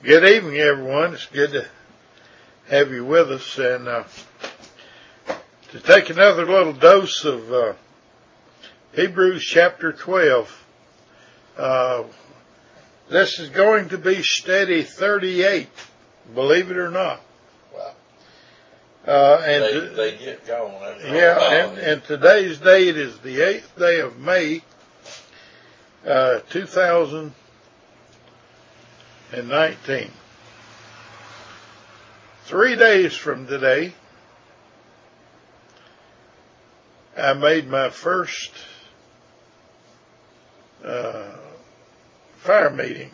Good evening, everyone. It's good to have you with us, and to take another little dose of Hebrews chapter 12. This is going to be study 38, believe it or not. Wow. They get going. And today's date is the 8th day of May, 2019. 3 days from today, I made my first fire meeting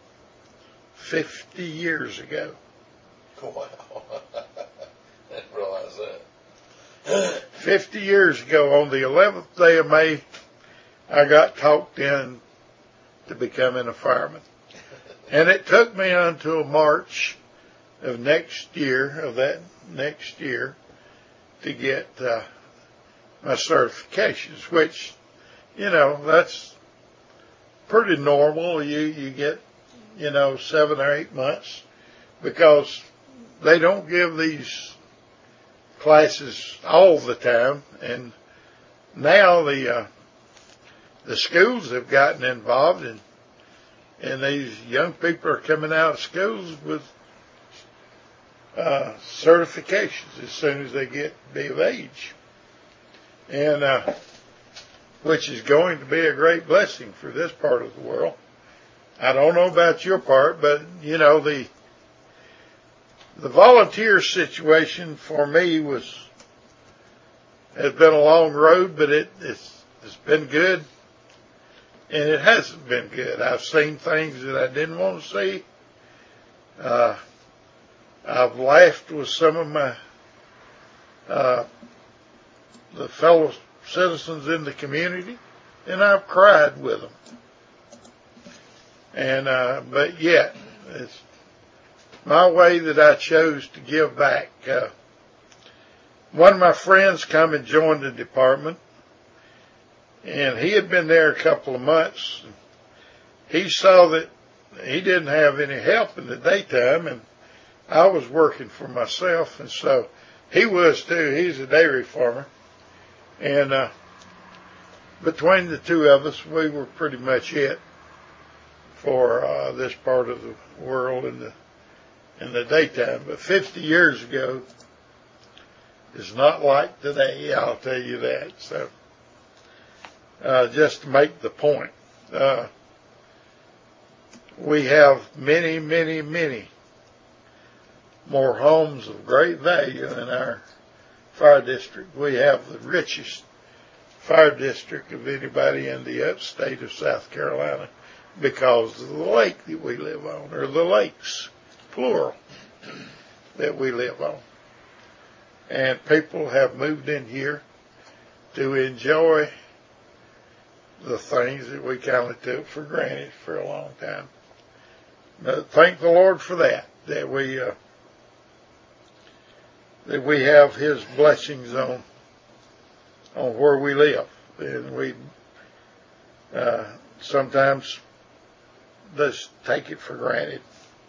50 years ago. Wow. I didn't realize that. 50 years ago, on the 11th day of May, I got talked in to becoming a fireman. And it took me until March of that next year, to get my certifications, which, that's pretty normal. You get, 7 or 8 months, because they don't give these classes all the time. And now the schools have gotten involved, and these young people are coming out of schools with certifications as soon as they be of age, and which is going to be a great blessing for this part of the world. I don't know about your part, but the volunteer situation for me has been a long road, but it's been good. And it hasn't been good. I've seen things that I didn't want to see. I've laughed with some of my the fellow citizens in the community, and I've cried with them. And but yet, it's my way that I chose to give back. One of my friends come and joined the department. And he had been there a couple of months. He saw that he didn't have any help in the daytime, and I was working for myself, and so he was too. He's a dairy farmer. And between the two of us, we were pretty much it for this part of the world in the daytime. But 50 years ago is not like today, I'll tell you that. So just to make the point, we have many, many, many more homes of great value in our fire district. We have the richest fire district of anybody in the upstate of South Carolina, because of the lake that we live on, or the lakes, plural, that we live on. And people have moved in here to enjoy the things that we kind of took for granted for a long time. But thank the Lord for that we have His blessings on where we live, and we sometimes just take it for granted.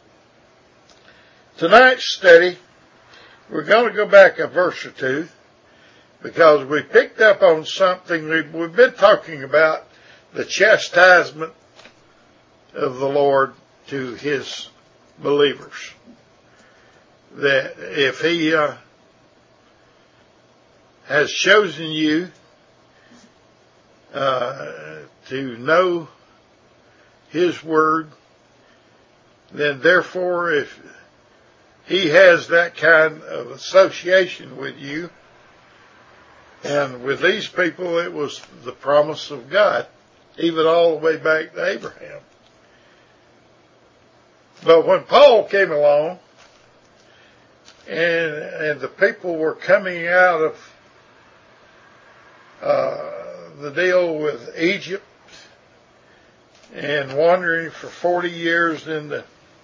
Tonight's study, we're going to go back a verse or two, because we picked up on something. We've been talking about the chastisement of the Lord to His believers. That if He has chosen you to know His Word, then therefore if He has that kind of association with you, and with these people, it was the promise of God, even all the way back to Abraham. But when Paul came along, and the people were coming out of the deal with Egypt and wandering for 40 years in the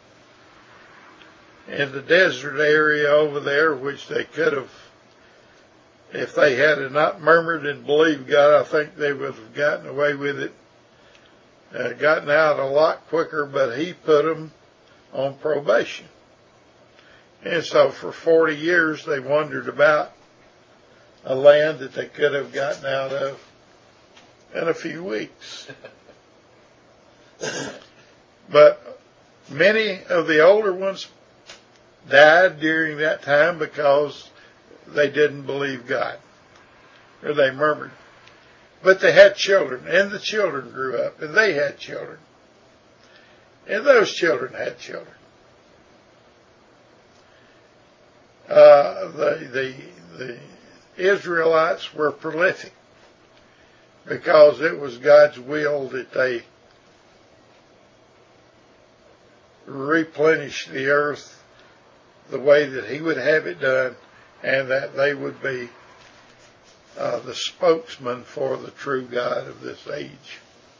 desert area over there, which they could have, if they had not murmured and believed God, I think they would have gotten away with it, gotten out a lot quicker. But He put them on probation. And so for 40 years they wandered about a land that they could have gotten out of in a few weeks. But many of the older ones died during that time because they didn't believe God, or they murmured. But they had children, and the children grew up, and they had children, and those children had children. The Israelites were prolific because it was God's will that they replenish the earth the way that He would have it done, and that they would be the spokesman for the true God of this age.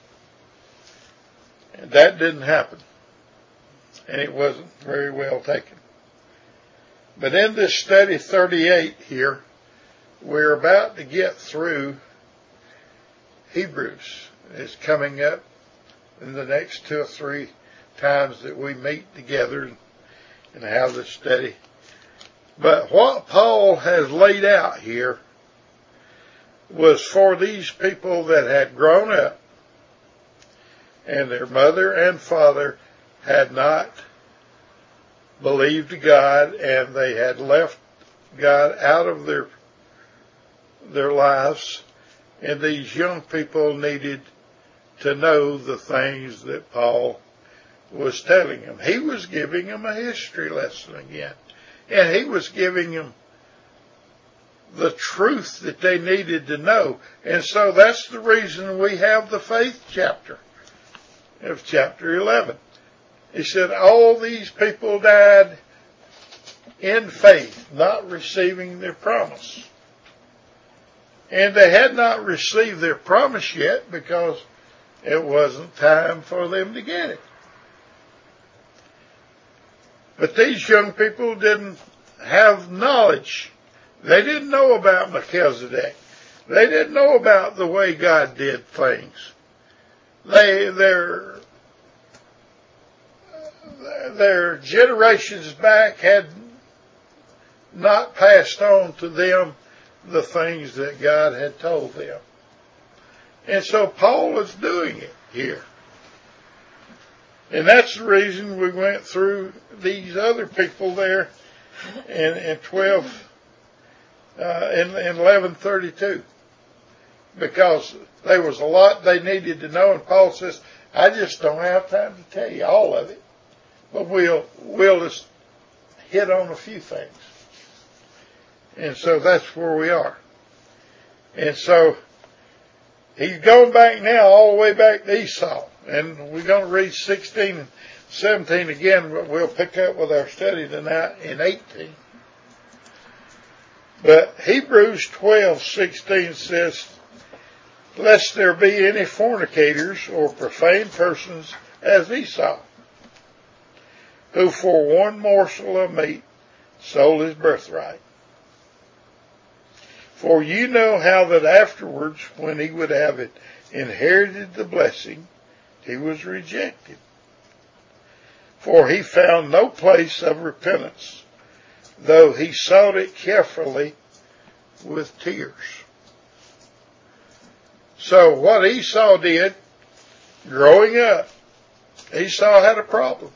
And that didn't happen, and it wasn't very well taken. But in this study 38 here, we're about to get through Hebrews. It's coming up in the next 2 or 3 times that we meet together and have this study. But what Paul has laid out here was for these people that had grown up and their mother and father had not believed God, and they had left God out of their lives, and these young people needed to know the things that Paul was telling them. He was giving them a history lesson again, and he was giving them the truth that they needed to know. And so that's the reason we have the faith chapter of chapter 11. He said all these people died in faith, not receiving their promise. And they had not received their promise yet because it wasn't time for them to get it. But these young people didn't have knowledge. They didn't know about Melchizedek. They didn't know about the way God did things. Their generations back had not passed on to them the things that God had told them. And so Paul is doing it here. And that's the reason we went through these other people there in 1132. Because there was a lot they needed to know, and Paul says, I just don't have time to tell you all of it. But we'll just hit on a few things. And so that's where we are. And so he's going back now all the way back to Esau. And we're going to read 16 and 17 again, but we'll pick up with our study tonight in 18. But Hebrews 12:16 says, lest there be any fornicators or profane persons as Esau, who for one morsel of meat sold his birthright. For you know how that afterwards, when he would have it inherited the blessing, he was rejected. For he found no place of repentance, though he sought it carefully with tears. So what Esau did, growing up, Esau had a problem.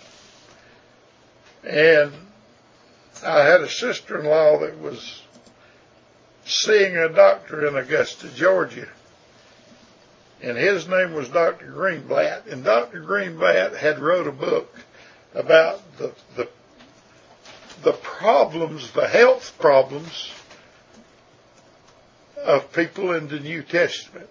And I had a sister-in-law that was seeing a doctor in Augusta, Georgia. And his name was Dr. Greenblatt. And Dr. Greenblatt had wrote a book about the problems, the health problems of people in the New Testament.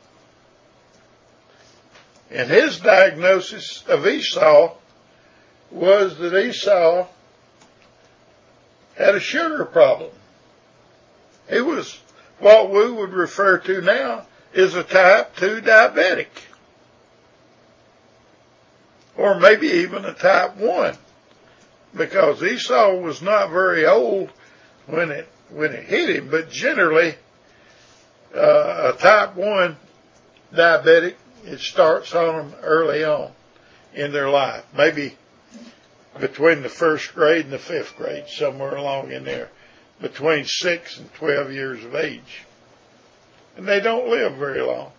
And his diagnosis of Esau was that Esau had a sugar problem. He was what we would refer to now as a type 2 diabetic. Or maybe even a type 1. Because Esau was not very old when it hit him, but generally a type 1 diabetic, it starts on them early on in their life. Maybe between the first grade and the fifth grade, somewhere along in there, between 6 and 12 years of age. And they don't live very long.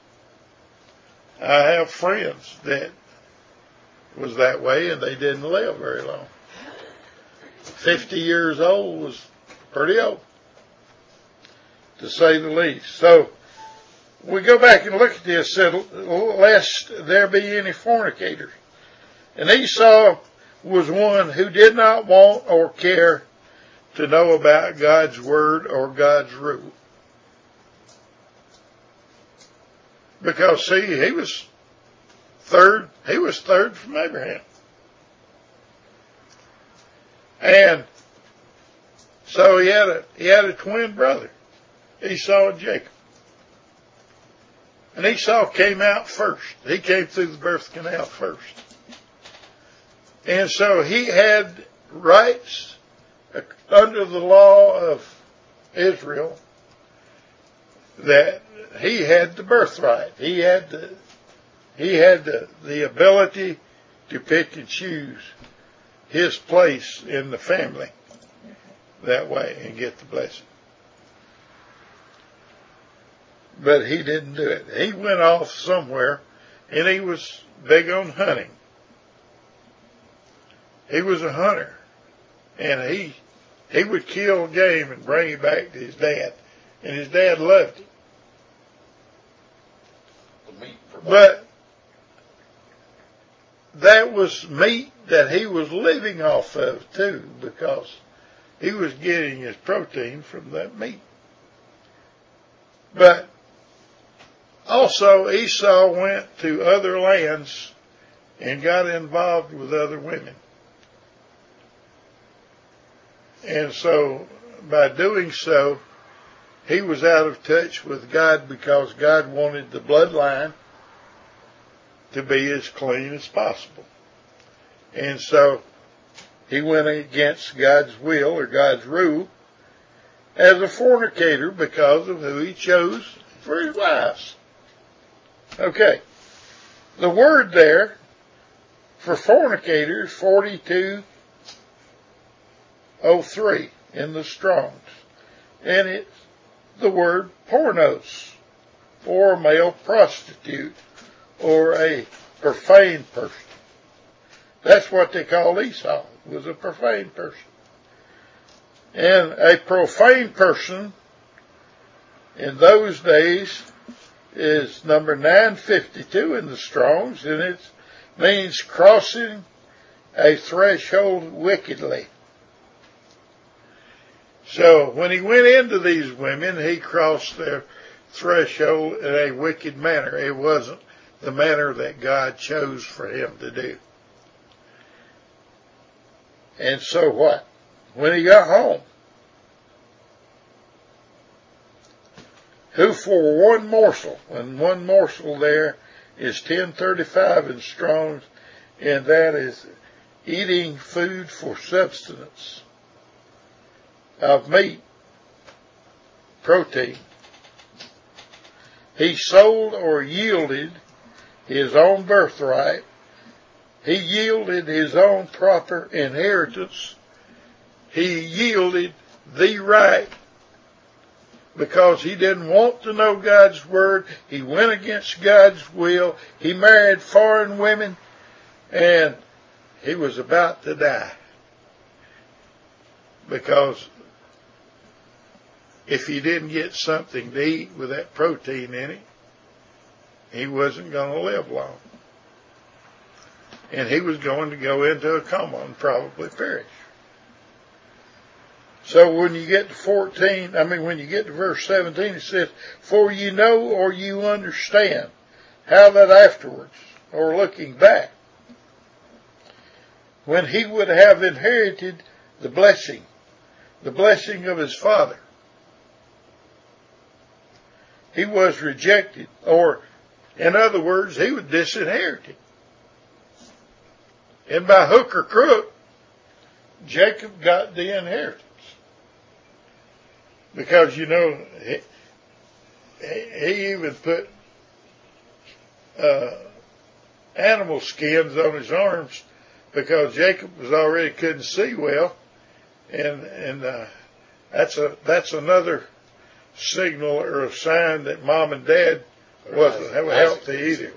I have friends that was that way and they didn't live very long. 50 years old was pretty old, to say the least. So we go back and look at this, said, lest there be any fornicators. And Esau was one who did not want or care to know about God's word or God's rule. Because see, he was third from Abraham. And so he had a twin brother, Esau and Jacob. And Esau came out first. He came through the birth canal first. And so he had rights under the law of Israel that he had the birthright. He had the ability to pick and choose his place in the family that way and get the blessing. But he didn't do it. He went off somewhere and he was big on hunting. He was a hunter, and he would kill game and bring it back to his dad, and his dad loved it. But that was meat that he was living off of too, because he was getting his protein from that meat. But also Esau went to other lands and got involved with other women. And so, by doing so, he was out of touch with God because God wanted the bloodline to be as clean as possible. And so, he went against God's will or God's rule as a fornicator because of who he chose for his wives. Okay. The word there for fornicator is 4203 in the Strongs. And it's the word pornos, or male prostitute, or a profane person. That's what they called Esau, was a profane person. And a profane person in those days is number 952 in the Strongs, and it means crossing a threshold wickedly. So when he went into these women, he crossed their threshold in a wicked manner. It wasn't the manner that God chose for him to do. And so what? When he got home, who for one morsel, and one morsel there is 1035 in Strong's, and that is eating food for substance of meat, protein. He sold or yielded his own birthright. He yielded his own proper inheritance. He yielded the right because he didn't want to know God's word. He went against God's will. He married foreign women, and he was about to die. Because if he didn't get something to eat with that protein in it, he wasn't going to live long. And he was going to go into a coma and probably perish. So when you get to when you get to verse 17, it says, "For you know or you understand how that afterwards," or looking back, when he would have inherited the blessing of his father, he was rejected, or in other words, he was disinherited. And by hook or crook, Jacob got the inheritance. Because, he even put animal skins on his arms because Jacob was already couldn't see well, and that's another signal or a sign that mom and dad wasn't healthy either,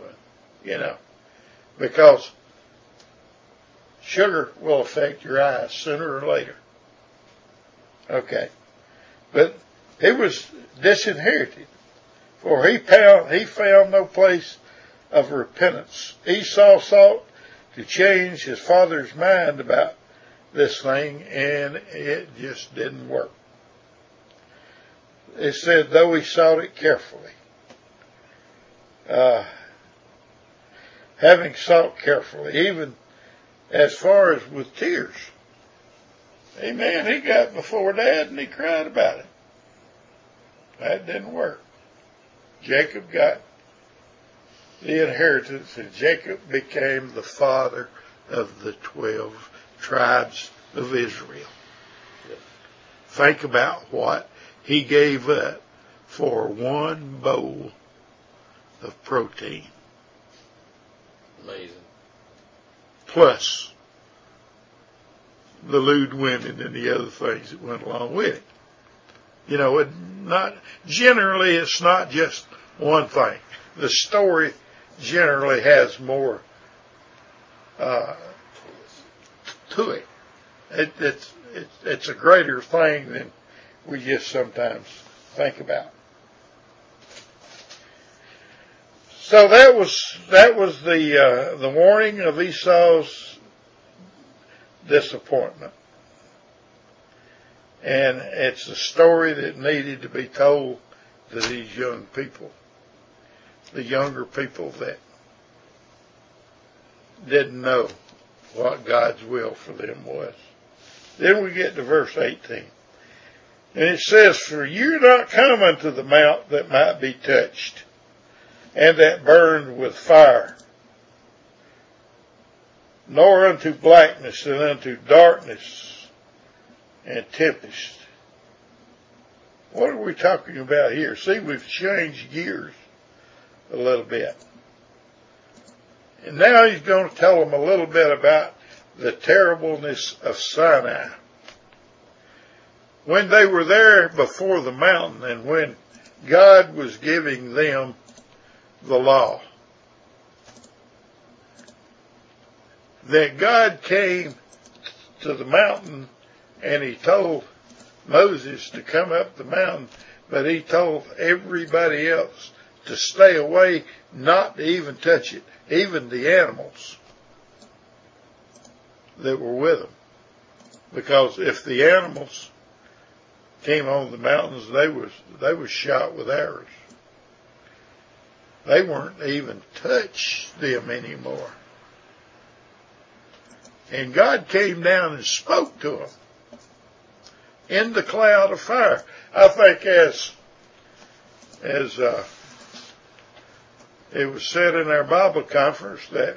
because sugar will affect your eyes sooner or later. Okay, but it was disinherited, for he found no place of repentance. Esau sought to change his father's mind about this thing, and it just didn't work. It said, though he sought it carefully, having sought carefully, even as far as with tears. Amen. He got before Dad and he cried about it. That didn't work. Jacob got the inheritance, and Jacob became the father of the 12 tribes of Israel. Think about what he gave up for one bowl of protein. Amazing. Plus the lewd women and the other things that went along with it. Generally it's not just one thing. The story generally has more to it. It's a greater thing than we just sometimes think about. So that was the warning of Esau's disappointment, and it's a story that needed to be told to these young people, the younger people that didn't know what God's will for them was. Then we get to verse 18. And it says, for you're not come unto the mount that might be touched, and that burned with fire, nor unto blackness and unto darkness and tempest. What are we talking about here? See, we've changed gears a little bit. And now he's going to tell them a little bit about the terribleness of Sinai. When they were there before the mountain, and when God was giving them the law, that God came to the mountain and he told Moses to come up the mountain, but he told everybody else to stay away, not to even touch it, even the animals that were with them. Because if the animals came on the mountains, they was shot with arrows. They weren't even touch them anymore. And God came down and spoke to them in the cloud of fire. I think as it was said in our Bible conference, that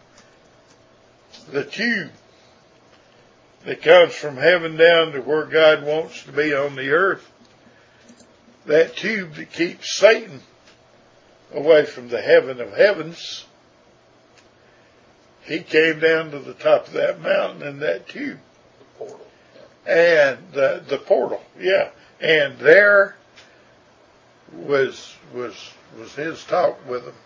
the tube that comes from heaven down to where God wants to be on the earth, that tube that keeps Satan away from the heaven of heavens, he came down to the top of that mountain in that tube. The portal. And the portal, yeah. And there was his talk with them.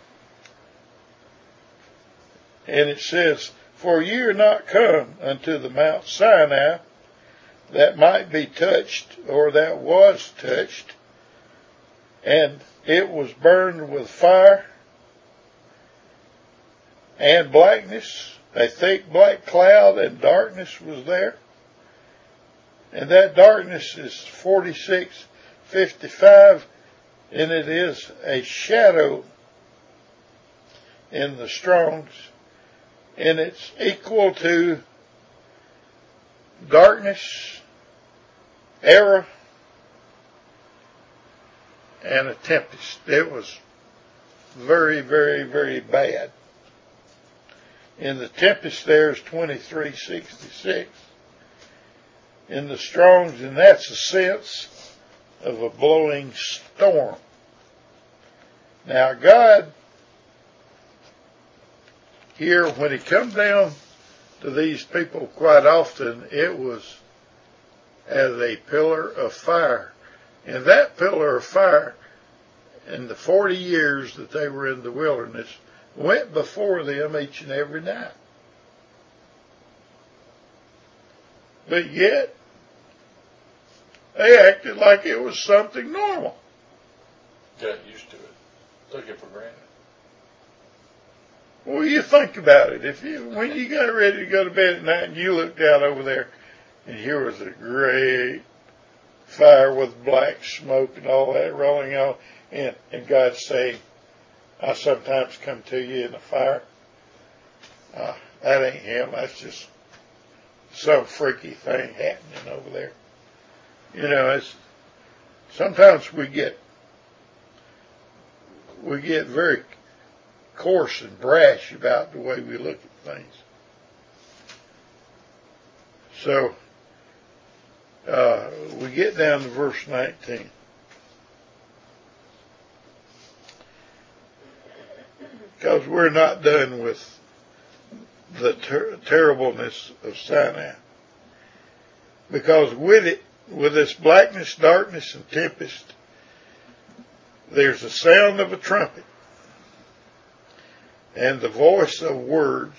And it says, for ye are not come unto the Mount Sinai that might be touched, or that was touched, and it was burned with fire and blackness, a thick black cloud, and darkness was there. And that darkness is 46:55, and it is a shadow in the Strong's, and it's equal to darkness, error, and a tempest. It was very, very, very bad. In the tempest there is 23:66. In the Strong's, and that's a sense of a blowing storm. Now God, here when he come down to these people quite often, it was as a pillar of fire. And that pillar of fire, in the 40 years that they were in the wilderness, went before them each and every night. But yet, they acted like it was something normal. Got used to it. Took it for granted. Well, you think about it. When you got ready to go to bed at night and you looked out over there and here was a great fire with black smoke and all that rolling on, and God saying, I sometimes come to you in a fire. That ain't him. That's just some freaky thing happening over there. You know, sometimes we get very coarse and brash about the way we look at things. So, we get down to verse 19. Because we're not done with the terribleness of Sinai. Because with it, with this blackness, darkness, and tempest, there's the sound of a trumpet and the voice of words.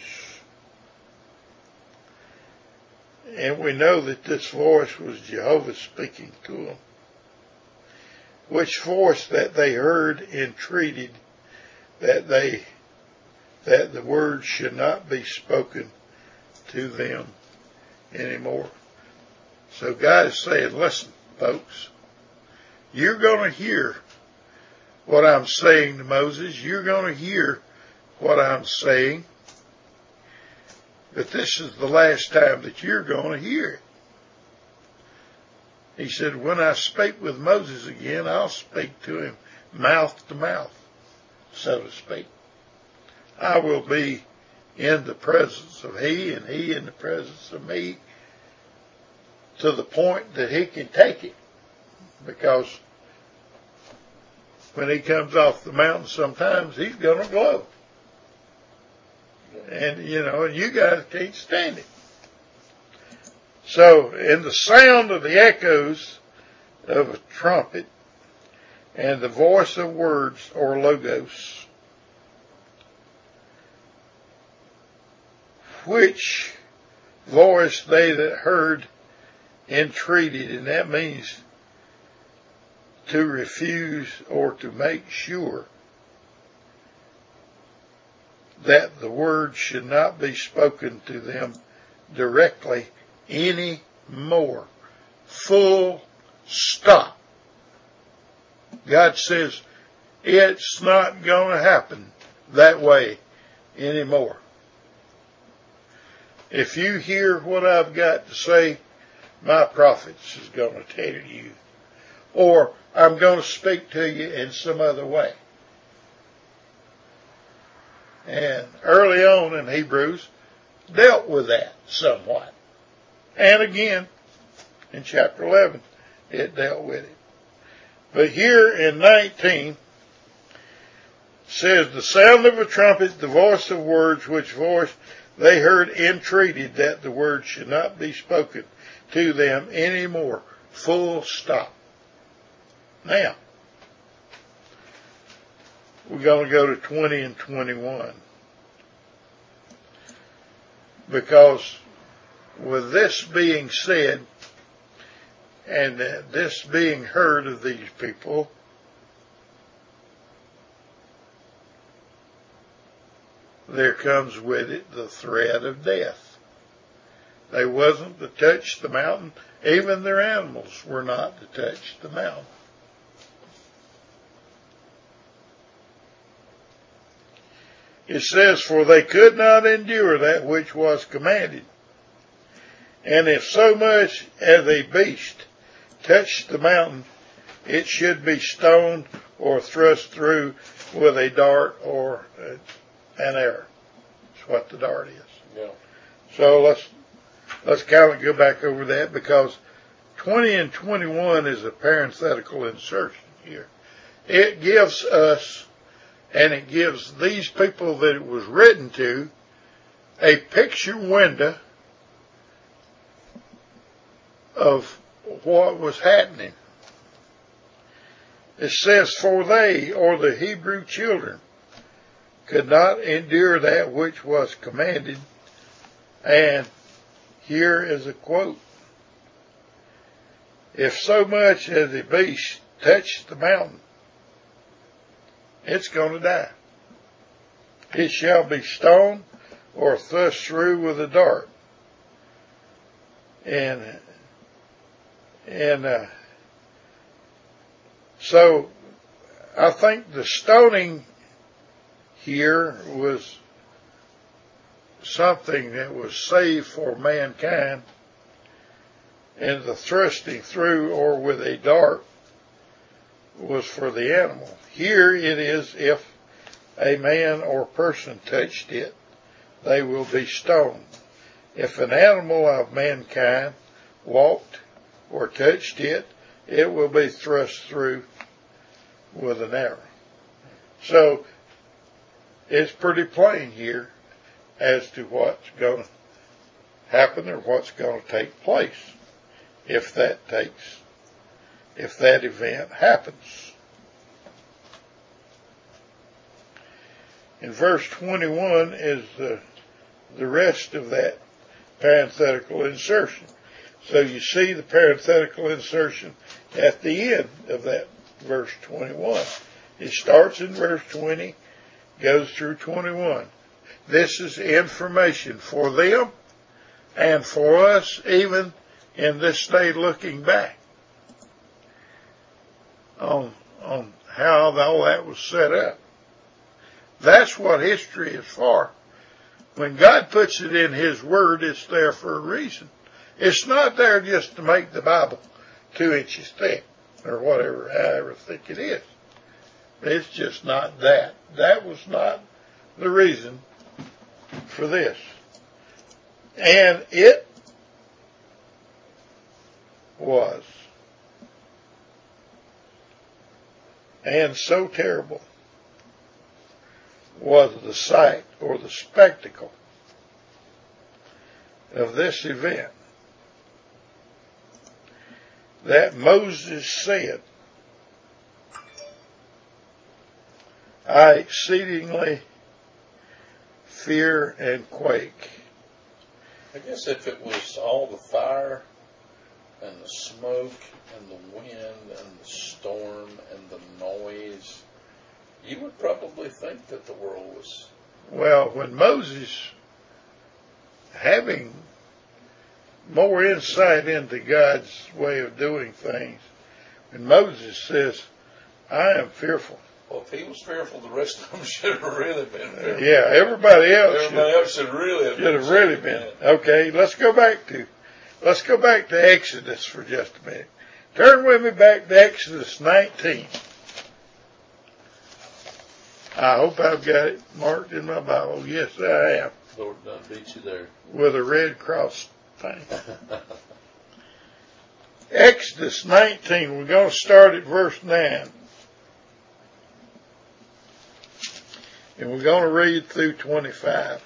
And we know that this voice was Jehovah speaking to them, which voice that they heard entreated that the word should not be spoken to them anymore. So God is saying, listen, folks, you're going to hear what I'm saying to Moses. You're going to hear what I'm saying. But this is the last time that you're going to hear it. He said, when I speak with Moses again, I'll speak to him mouth to mouth, so to speak. I will be in the presence of he and he in the presence of me, to the point that he can take it. Because when he comes off the mountain sometimes, he's going to glow. And, you guys can't stand it. So, in the sound of the echoes of a trumpet and the voice of words, or logos, which voice they that heard entreated, and that means to refuse or to make sure that the word should not be spoken to them directly any more. Full stop. God says it's not going to happen that way anymore. If you hear what I've got to say, my prophets is going to tell you. Or I'm going to speak to you in some other way. And early on in Hebrews dealt with that somewhat. And again, in chapter 11, it dealt with it. But here in 19, says, the sound of a trumpet, the voice of words, which voice they heard entreated that the word should not be spoken to them anymore. Full stop. Now, we're going to go to 20 and 21. Because with this being said, and this being heard of these people, there comes with it the threat of death. They wasn't to touch the mountain. Even their animals were not to touch the mountain. It says, for they could not endure that which was commanded. And if so much as a beast touched the mountain, it should be stoned or thrust through with a dart or an arrow. That's what the dart is. Yeah. So let's kind of go back over that, because 20 and 21 is a parenthetical insertion here. It gives us, and it gives these people that it was written to, a picture window of what was happening. It says, for they, or the Hebrew children, could not endure that which was commanded. And here is a quote. If so much as a beast touch the mountain, it's going to die. It shall be stoned or thrust through with a dart. So I think the stoning here was something that was saved for mankind, and the thrusting through or with a dart was for the animal. Here it is, if a man or person touched it, they will be stoned. If an animal of mankind walked or touched it, it will be thrust through with an arrow. So it's pretty plain here as to what's going to happen or what's going to take place if that event happens. In verse 21 is the rest of that parenthetical insertion. So you see the parenthetical insertion at the end of that verse 21. It starts in verse 20, goes through 21. This is information for them and for us, even in this day, looking back on how all that was set up. That's what history is for. When God puts it in His Word, it's there for a reason. It's not there just to make the Bible 2 inches thick or whatever, however thick it is. It's just not that. That was not the reason for this. And it was. And so terrible was the sight or the spectacle of this event that Moses said, I exceedingly fear and quake. I guess if it was all the fire and the smoke and the wind and the storm and the noise, you would probably think that the world was... Well, when Moses, having more insight into God's way of doing things, when Moses says, I am fearful. Well, if he was fearful, the rest of them should have really been fearful. Yeah, everybody else should really have been. Okay, let's go back to Exodus for just a minute. Turn with me back to Exodus 19. I hope I've got it marked in my Bible. Yes, I am. Lord done beat you there. With a red cross thing. Exodus 19, we're going to start at verse 9. And we're going to read through 25.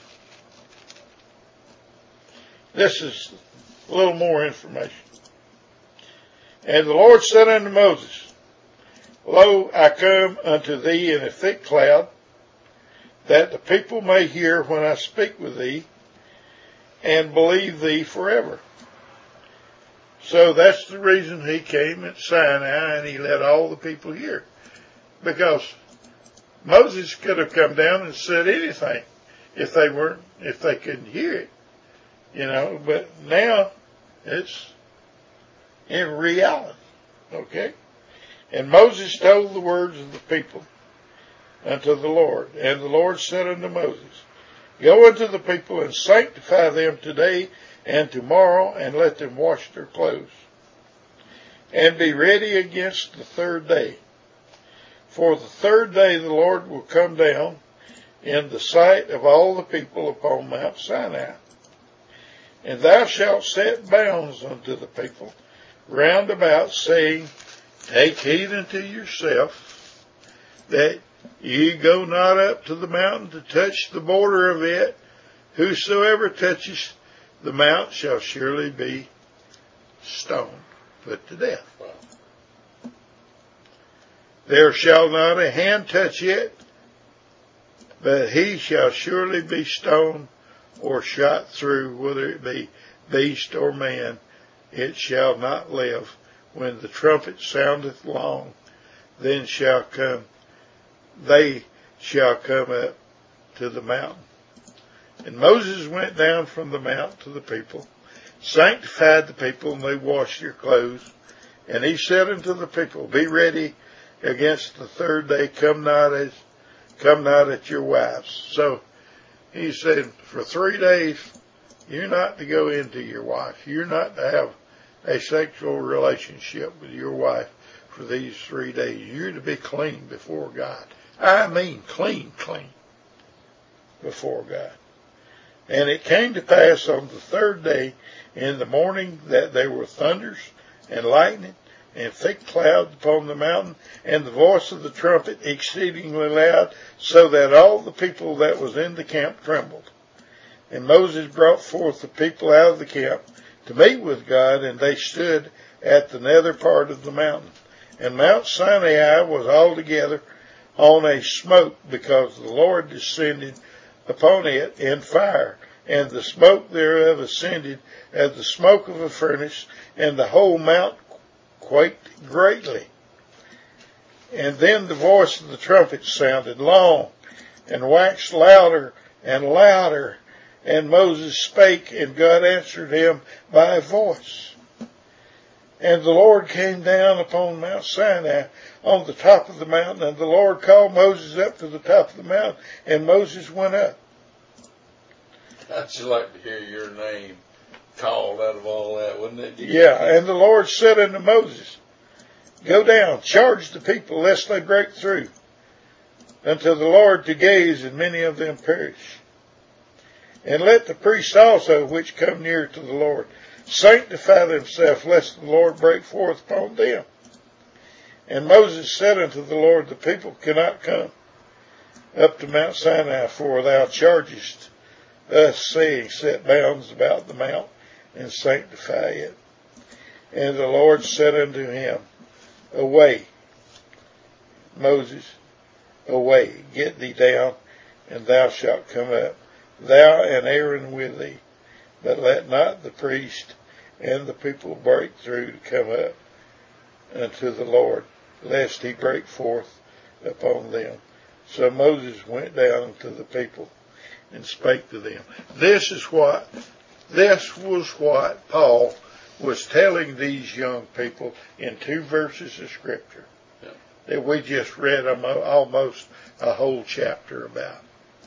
This is a little more information. And the Lord said unto Moses, Lo, I come unto thee in a thick cloud, that the people may hear when I speak with thee, and believe thee forever. So that's the reason he came at Sinai and he let all the people hear. Because Moses could have come down and said anything if they couldn't hear it, but now it's in reality. Okay? And Moses told the words of the people unto the Lord. And the Lord said unto Moses, Go unto the people and sanctify them today and tomorrow, and let them wash their clothes, and be ready against the third day. For the third day the Lord will come down in the sight of all the people upon Mount Sinai. And thou shalt set bounds unto the people round about, saying, Take heed unto yourself, that ye go not up to the mountain to touch the border of it, Whosoever touches the mount shall surely be stoned, put to death. There shall not a hand touch it, but he shall surely be stoned or shot through, whether it be beast or man. It shall not live. When the trumpet soundeth long, then they shall come up to the mountain. And Moses went down from the mount to the people, sanctified the people, and they washed their clothes. And he said unto the people, Be ready against the third day, come not at your wives. So he said, for 3 days, you're not to go into your wife. You're not to have a sexual relationship with your wife for these 3 days. You're to be clean before God. I mean clean before God. And it came to pass on the third day in the morning that there were thunders and lightning and thick clouds upon the mountain, and the voice of the trumpet exceedingly loud, so that all the people that was in the camp trembled. And Moses brought forth the people out of the camp to meet with God, and they stood at the nether part of the mountain. And Mount Sinai was altogether on a smoke, because the Lord descended upon it in fire, and the smoke thereof ascended as the smoke of a furnace, and the whole mount quaked greatly. And then the voice of the trumpet sounded long, and waxed louder and louder, and Moses spake, and God answered him by a voice. And the Lord came down upon Mount Sinai on the top of the mountain, and the Lord called Moses up to the top of the mountain, and Moses went up. I'd just like to hear your name called out of all that, wouldn't it? Yeah, and the Lord said unto Moses, Go down, charge the people, lest they break through unto the Lord to gaze, and many of them perish. And let the priests also, which come near to the Lord, sanctify themselves, lest the Lord break forth upon them. And Moses said unto the Lord, The people cannot come up to Mount Sinai, for thou chargest us, saying, Set bounds about the mount, and sanctify it. And the Lord said unto him, Away, Moses, away, get thee down, and thou shalt come up, thou and Aaron with thee. But let not the priest and the people break through to come up unto the Lord, lest he break forth upon them. So Moses went down to the people and spake to them. This was what Paul was telling these young people in 2 verses of Scripture that we just read almost a whole chapter about.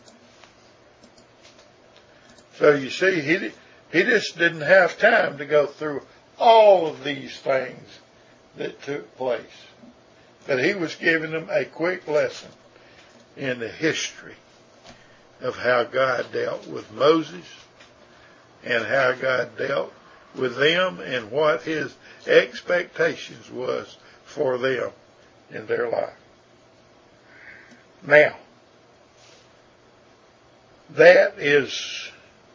So you see, he just didn't have time to go through all of these things that took place. But he was giving them a quick lesson in the history of how God dealt with Moses and how God dealt with them and what his expectations was for them in their life. Now, that is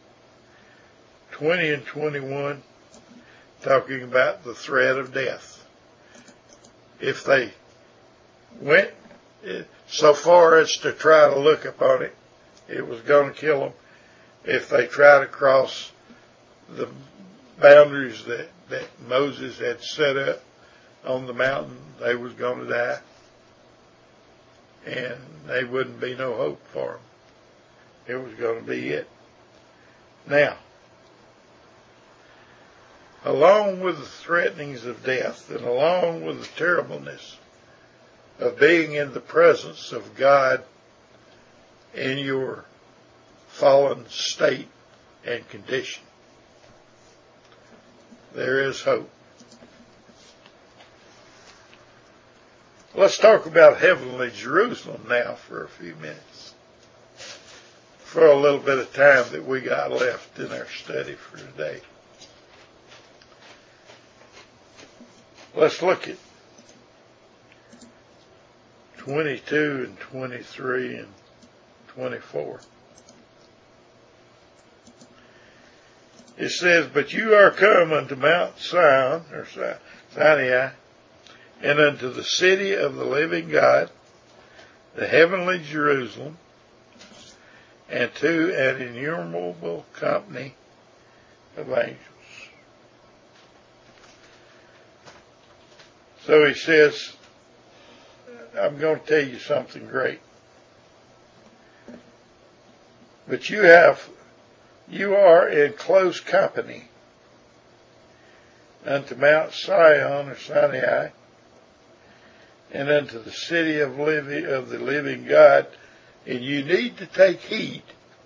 20 and 21, talking about the threat of death. If they went so far as to try to look upon it, it was going to kill them. If they tried to cross the boundaries that Moses had set up on the mountain, they was going to die. And there wouldn't be no hope for them. It was going to be it. Now, along with the threatenings of death, and along with the terribleness of being in the presence of God in your fallen state and condition, there is hope. Let's talk about heavenly Jerusalem now for a few minutes, for a little bit of time that we got left in our study for today. Let's look at 22 and 23 and 24. It says, but you are come unto Mount Sion, or Sinai, and unto the city of the living God, the heavenly Jerusalem, and to an innumerable company of angels. So he says, I'm going to tell you something great. But you are in close company unto Mount Sion or Sinai, and unto the city of the living God, and you need to take heed.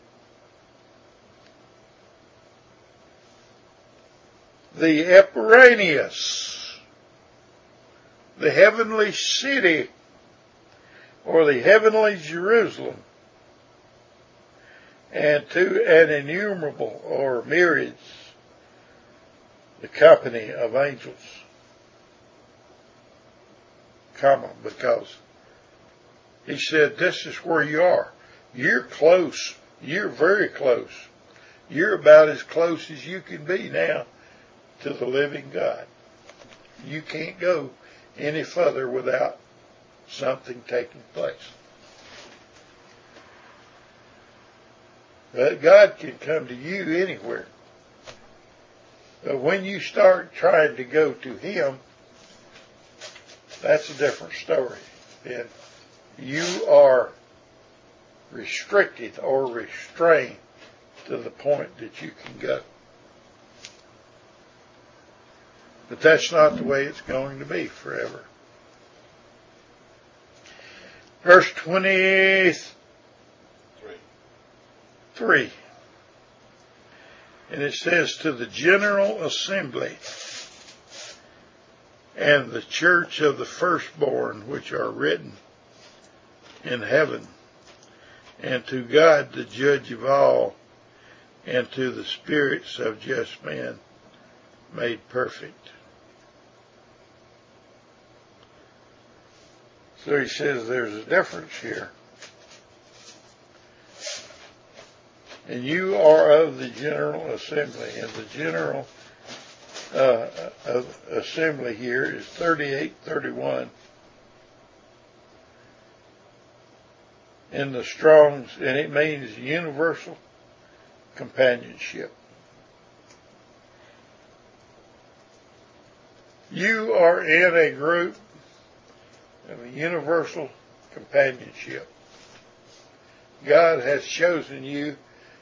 The Epiranius, the heavenly city, or the heavenly Jerusalem, and to an innumerable, or myriads, the company of angels. Because he said, this is where you are. You're close. You're very close. You're about as close as you can be now to the living God. You can't go any further without something taking place. But God can come to you anywhere. But when you start trying to go to Him, that's a different story. Then you are restricted or restrained to the point that you can go. But that's not the way it's going to be forever. Verse 23. And it says, to the general assembly and the church of the firstborn which are written in heaven, and to God the judge of all, and to the spirits of just men made perfect. So he says there's a difference here. And you are of the general assembly, and the general assembly here is 38:31 in the Strong's, and it means universal companionship. You are in a group of a universal companionship. God has chosen you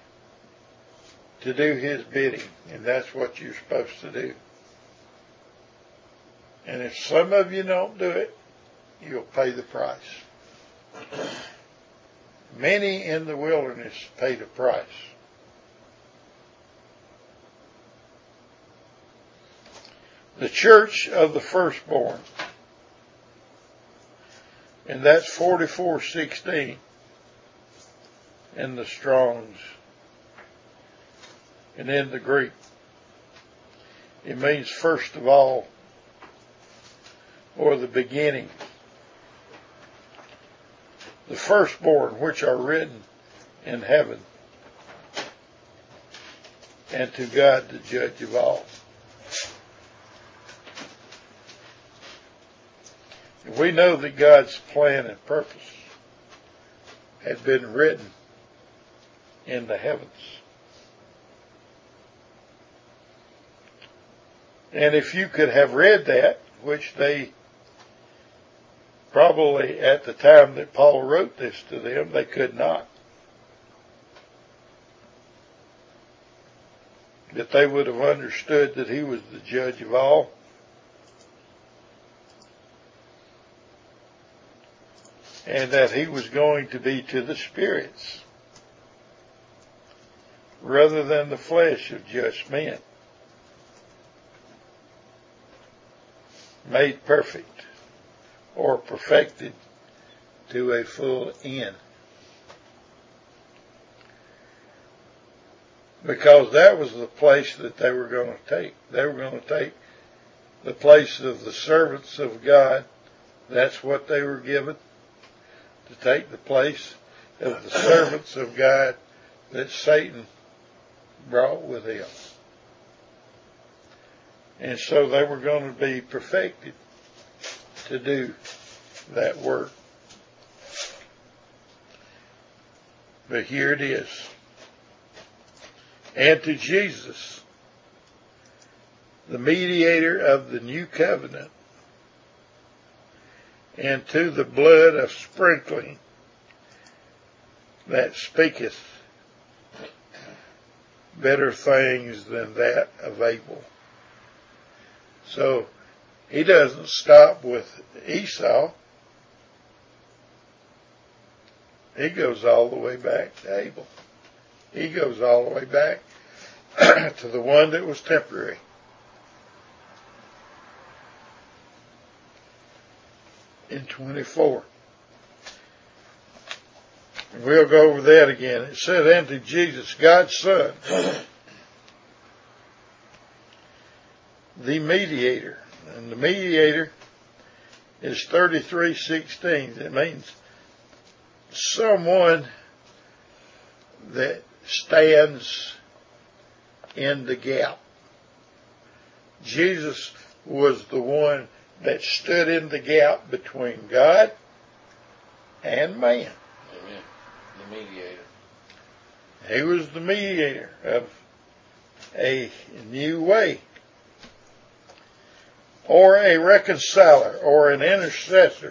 to do His bidding, and that's what you're supposed to do. And if some of you don't do it, you'll pay the price. Many in the wilderness paid a price. The church of the firstborn, and that's 44:16 in the Strong's. And in the Greek, it means first of all, or the beginning. The firstborn which are written in heaven, and to God the judge of all. We know that God's plan and purpose had been written in the heavens. And if you could have read that, which they probably at the time that Paul wrote this to them, they could not. That they would have understood that He was the judge of all. And that He was going to be to the spirits rather than the flesh of just men. Made perfect or perfected to a full end. Because that was the place that they were going to take. They were going to take the place of the servants of God. That's what they were given. To take the place of the servants of God that Satan brought with him. And so they were going to be perfected to do that work. But here it is. And to Jesus, the mediator of the new covenant, and to the blood of sprinkling that speaketh better things than that of Abel. So he doesn't stop with Esau. He goes all the way back to Abel. He goes all the way back to the one that was temporary. In 24. We'll go over that again. It said, and to Jesus, God's Son, the mediator. And the mediator is 33:16. It means someone that stands in the gap. Jesus was the one that stood in the gap between God and man. Amen. The mediator. He was the mediator of a new way, or a reconciler, or an intercessor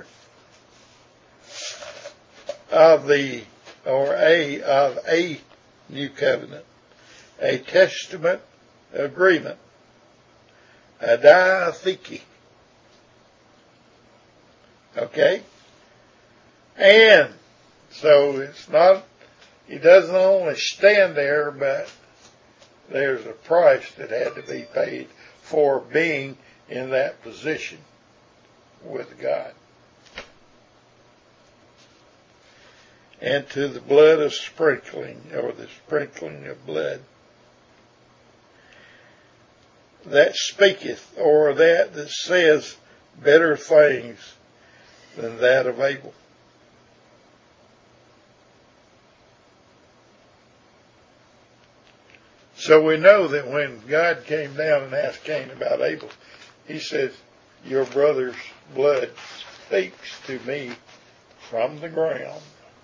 of a new covenant, a testament agreement, a diatheke. Okay? And so it's not, he doesn't only stand there, but there's a price that had to be paid for being in that position with God. And to the blood of sprinkling, or the sprinkling of blood, that speaketh, or that says better things than that of Abel. So we know that when God came down and asked Cain about Abel, he says, your brother's blood speaks to me from the ground.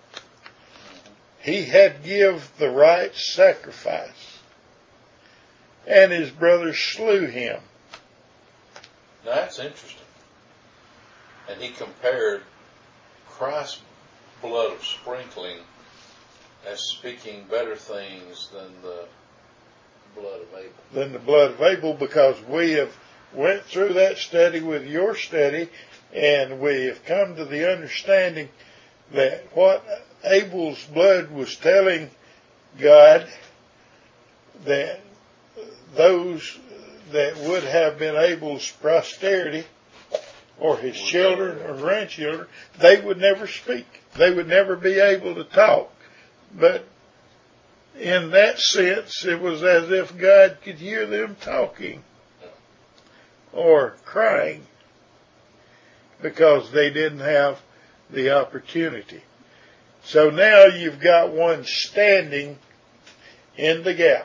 He had give the right sacrifice, and his brother slew him. Now that's interesting. And he compared Christ's blood of sprinkling as speaking better things than the blood of Abel. Than the blood of Abel, because we have went through that study with your study, and we have come to the understanding that what Abel's blood was telling God, that those that would have been Abel's posterity, or his children or grandchildren, they would never speak. They would never be able to talk. But in that sense, it was as if God could hear them talking or crying, because they didn't have the opportunity. So now you've got one standing in the gap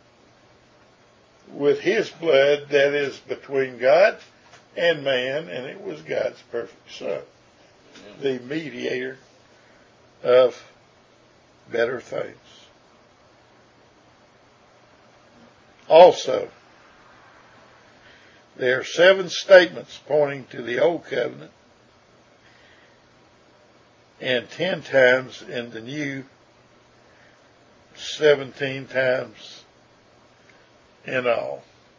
with his blood that is between God and man, and it was God's perfect Son, the mediator of better things. Also, there are 7 statements pointing to the Old Covenant, and 10 times in the New, 17 times in all.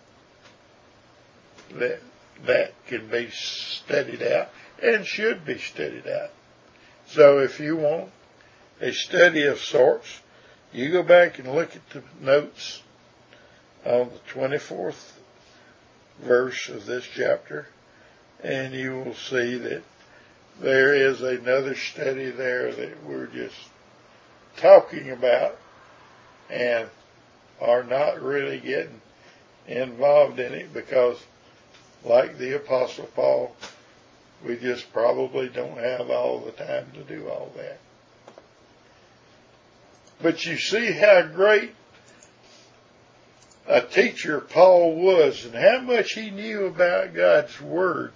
That can be studied out and should be studied out. So if you want a study of sorts, you go back and look at the notes on the 24th verse of this chapter, and you will see that there is another study there that we're just talking about and are not really getting involved in it, because like the Apostle Paul, we just probably don't have all the time to do all that. But you see how great a teacher Paul was and how much he knew about God's Word,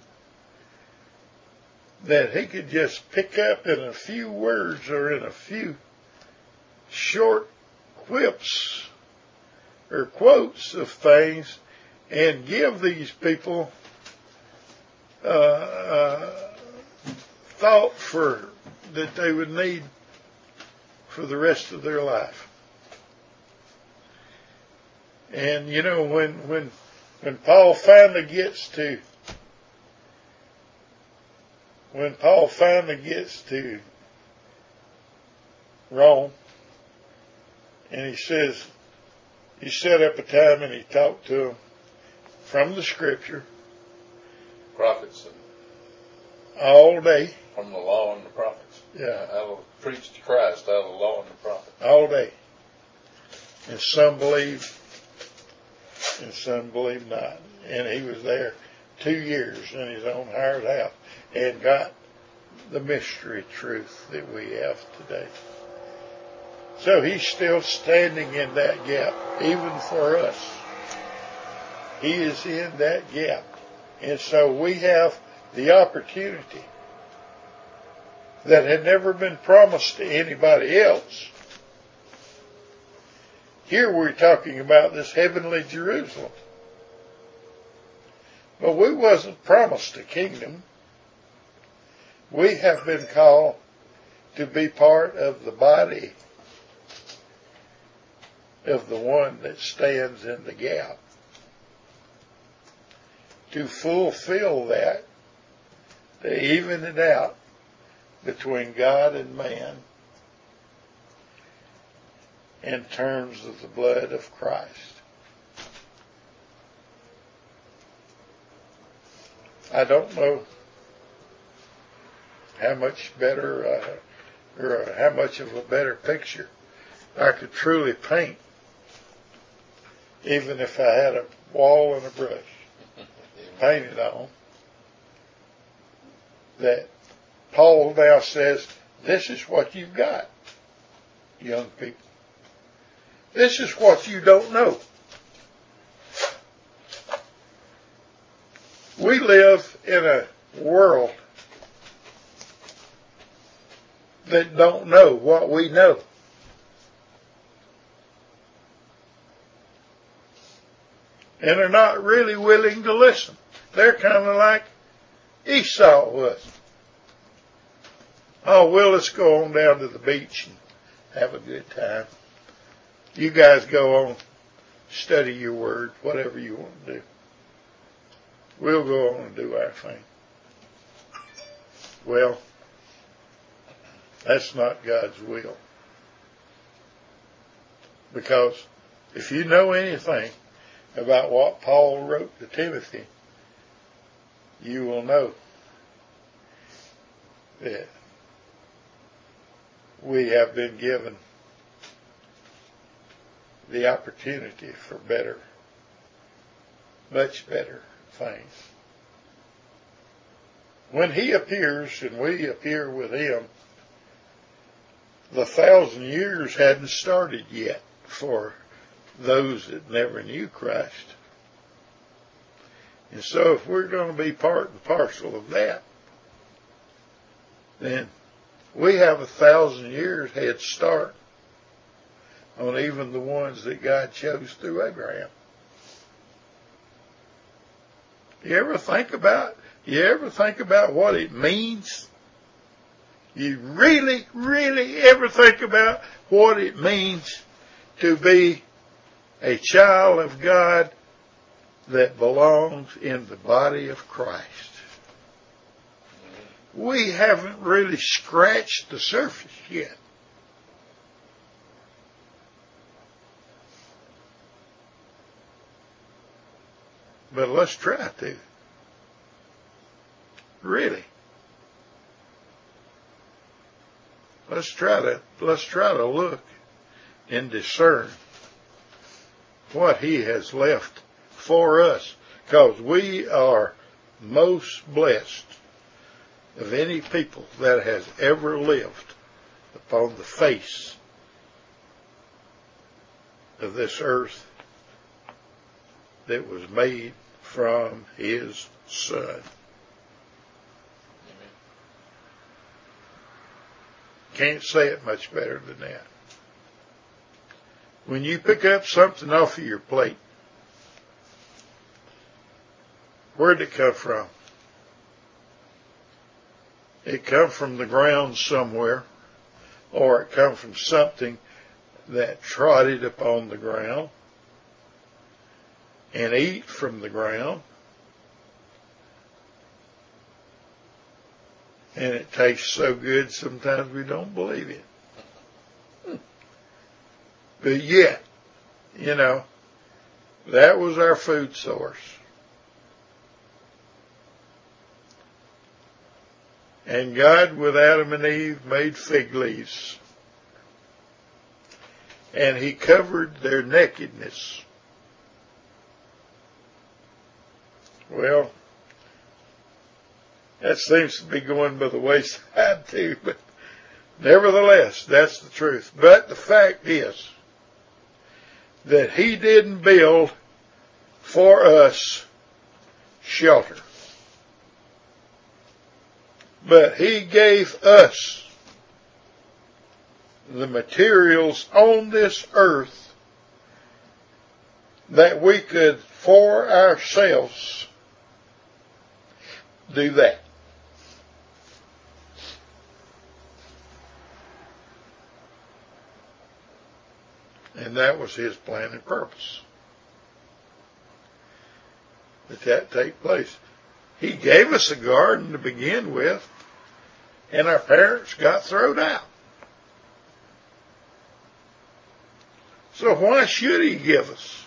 that he could just pick up in a few words or in a few short quips or quotes of things and give these people thought that they would need for the rest of their life. And you know, when Paul finally gets to Rome, and he says, he set up a time and he talked to them from the Scripture, prophets, all day, from the law and the prophets. Yeah, I will preach to Christ out of the law and the prophets all day. And some believed, and some believed not. And he was there 2 years in his own hired house and got the mystery truth that we have today. So he's still standing in that gap, even for us. He is in that gap. And so we have the opportunity that had never been promised to anybody else. Here we're talking about this heavenly Jerusalem. But we wasn't promised a kingdom. We have been called to be part of the body of the one that stands in the gap. To fulfill that, to even it out between God and man in terms of the blood of Christ. I don't know how much better or how much of a better picture I could truly paint, even if I had a wall and a brush painted on, that Paul now says, this is what you've got, young people. This is what you don't know. We live in a world that don't know what we know. And are not really willing to listen. They're kind of like Esau was. Oh, well, let's go on down to the beach and have a good time. You guys go on, study your word, whatever you want to do. We'll go on and do our thing. Well, that's not God's will. Because if you know anything about what Paul wrote to Timothy, you will know that we have been given the opportunity for better, much better things. When he appears and we appear with him, the 1,000 years hadn't started yet for those that never knew Christ. And so if we're going to be part and parcel of that, then we have 1,000 years head start on even the ones that God chose through Abraham. You ever think about what it means? You really, really ever think about what it means to be a child of God that belongs in the body of Christ? We haven't really scratched the surface yet. But let's try to. Really. Let's try to look and discern what he has left for us, because we are most blessed of any people that has ever lived upon the face of this earth that was made from his Son. Can't say it much better than that. When you pick up something off of your plate, where'd it come from? It come from the ground somewhere, or it come from something that trotted upon the ground and eat from the ground, and it tastes so good sometimes we don't believe it. But yet, that was our food source. And God, with Adam and Eve, made fig leaves. And he covered their nakedness. Well, that seems to be going by the wayside too, but nevertheless, that's the truth. But the fact is that he didn't build for us shelter, but he gave us the materials on this earth that we could for ourselves do that. And that was his plan and purpose, that take place. He gave us a garden to begin with, and our parents got thrown out. So why should he give us?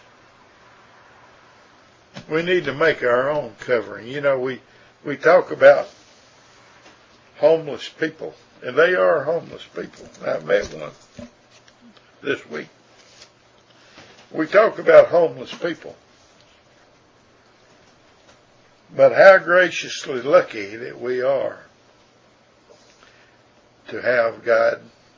We need to make our own covering. We talk about homeless people, and they are homeless people. I met one this week. We talk about homeless people. But how graciously lucky that we are to have God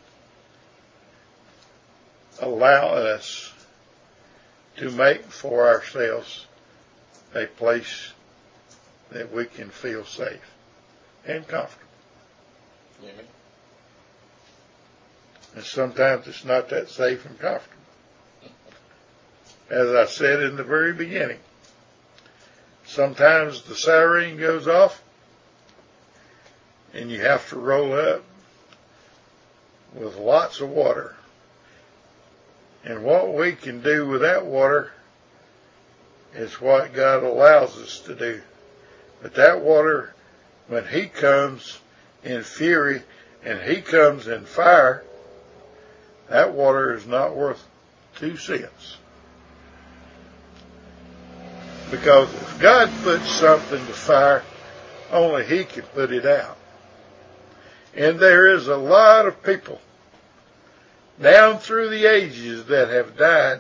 allow us to make for ourselves a place that we can feel safe and comfortable. Amen. And sometimes it's not that safe and comfortable. As I said in the very beginning, sometimes the siren goes off and you have to roll up with lots of water. And what we can do with that water is what God allows us to do. But that water, when he comes in fury and he comes in fire, that water is not worth 2 cents. Because if God puts something to fire, only he can put it out. And there is a lot of people down through the ages that have died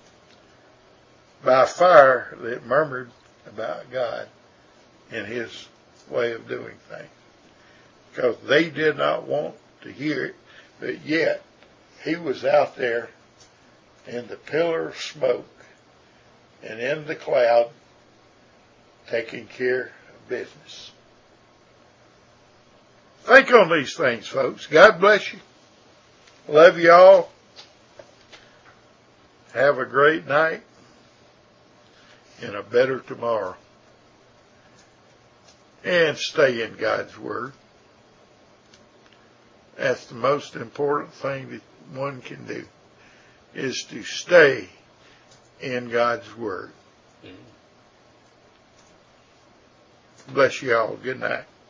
by fire that murmured about God and his way of doing things. Because they did not want to hear it, but yet he was out there in the pillar of smoke and in the cloud taking care of business. Think on these things, folks. God bless you. Love you all. Have a great night and a better tomorrow. And stay in God's Word. That's the most important thing that one can do, is to stay in God's Word. Bless you all. Good night.